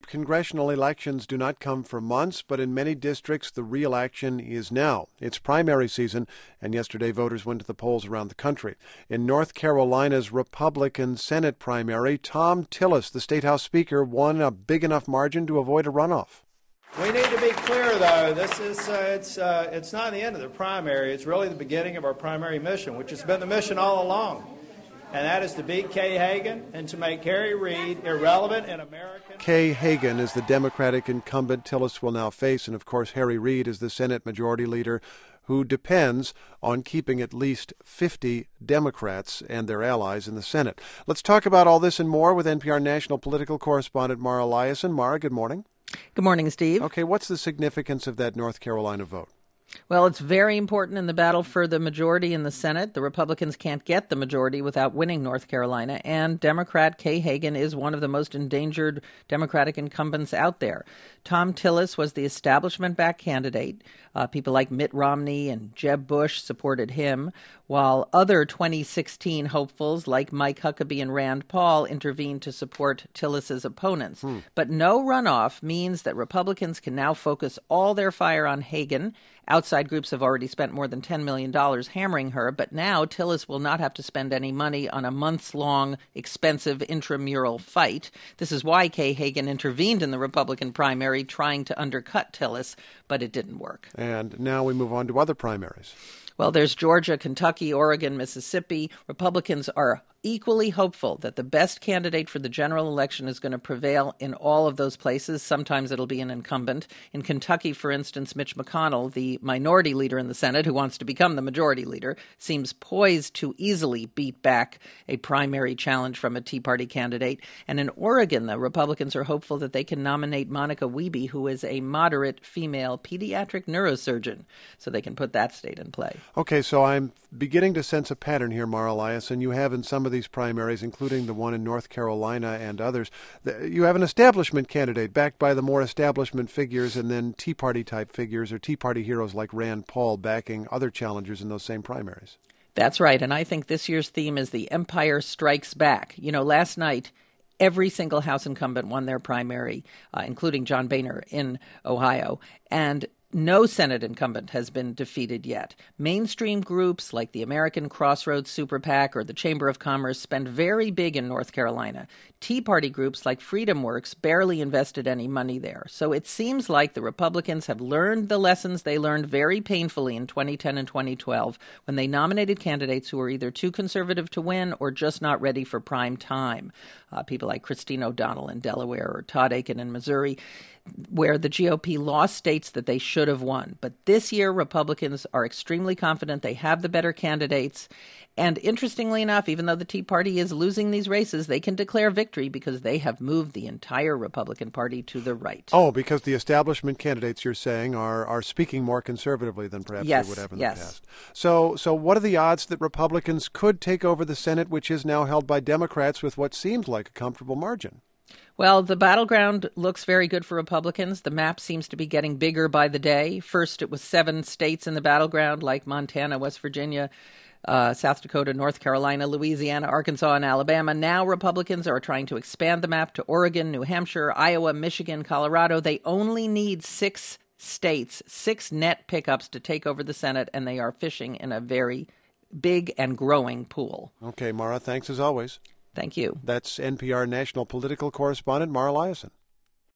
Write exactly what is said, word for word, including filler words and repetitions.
congressional elections do not come for months, but in many districts, the real action is now. It's primary season, and yesterday voters went to the polls around the country. In North Carolina's Republican Senate primary, Thom Tillis, the State House Speaker, won a big enough margin to avoid a runoff. We need to be clear, though. This is uh, it's uh, it's not the end of the primary. It's really the beginning of our primary mission, which has been the mission all along. And that is to beat Kay Hagan and to make Harry Reid irrelevant in American... Kay Hagan is the Democratic incumbent Tillis will now face, and of course Harry Reid is the Senate Majority Leader who depends on keeping at least fifty Democrats and their allies in the Senate. Let's talk about all this and more with N P R national political correspondent Mara Liasson. Mara, good morning. Good morning, Steve. Okay, what's the significance of that North Carolina vote? Well, it's very important in the battle for the majority in the Senate. The Republicans can't get the majority without winning North Carolina, and Democrat Kay Hagan is one of the most endangered Democratic incumbents out there. Thom Tillis was the establishment-backed candidate. Uh, people like Mitt Romney and Jeb Bush supported him, while other twenty sixteen hopefuls like Mike Huckabee and Rand Paul intervened to support Tillis's opponents. Hmm. But no runoff means that Republicans can now focus all their fire on Hagan. Outside groups have already spent more than ten million dollars hammering her, but now Tillis will not have to spend any money on a months-long, expensive intramural fight. This is why Kay Hagan intervened in the Republican primary, trying to undercut Tillis, but it didn't work. And now we move on to other primaries. Well, there's Georgia, Kentucky, Oregon, Mississippi. Republicans are equally hopeful that the best candidate for the general election is going to prevail in all of those places. Sometimes it'll be an incumbent. In Kentucky, for instance, Mitch McConnell, the minority leader in the Senate who wants to become the majority leader, seems poised to easily beat back a primary challenge from a Tea Party candidate. And in Oregon, the Republicans are hopeful that they can nominate Monica Wiebe, who is a moderate female pediatric neurosurgeon, so they can put that state in play. Okay, so I'm beginning to sense a pattern here, Mara Liasson. You have in some of these primaries, including the one in North Carolina and others, you have an establishment candidate backed by the more establishment figures, and then Tea Party type figures or Tea Party heroes like Rand Paul backing other challengers in those same primaries. That's right, and I think this year's theme is The Empire Strikes Back. You know, last night, every single House incumbent won their primary, uh, including John Boehner in Ohio, and no Senate incumbent has been defeated yet. Mainstream groups like the American Crossroads Super PAC or the Chamber of Commerce spend very big in North Carolina. Tea Party groups like Freedom Works barely invested any money there. So it seems like the Republicans have learned the lessons they learned very painfully in twenty ten and twenty twelve when they nominated candidates who were either too conservative to win or just not ready for prime time. Uh, people like Christine O'Donnell in Delaware or Todd Akin in Missouri, where the G O P lost states that they should have won. But this year, Republicans are extremely confident they have the better candidates. And interestingly enough, even though the Tea Party is losing these races, they can declare victory because they have moved the entire Republican Party to the right. Oh, because the establishment candidates, you're saying, are are speaking more conservatively than perhaps yes, they would have in yes. the past. So, so what are the odds that Republicans could take over the Senate, which is now held by Democrats with what seems like a comfortable margin? Well, the battleground looks very good for Republicans. The map seems to be getting bigger by the day. First, it was seven states in the battleground, like Montana, West Virginia, uh, South Dakota, North Carolina, Louisiana, Arkansas, and Alabama. Now Republicans are trying to expand the map to Oregon, New Hampshire, Iowa, Michigan, Colorado. They only need six states, six net pickups to take over the Senate, and they are fishing in a very big and growing pool. Okay, Mara, thanks as always. Thank you. That's N P R national political correspondent Mara Liasson.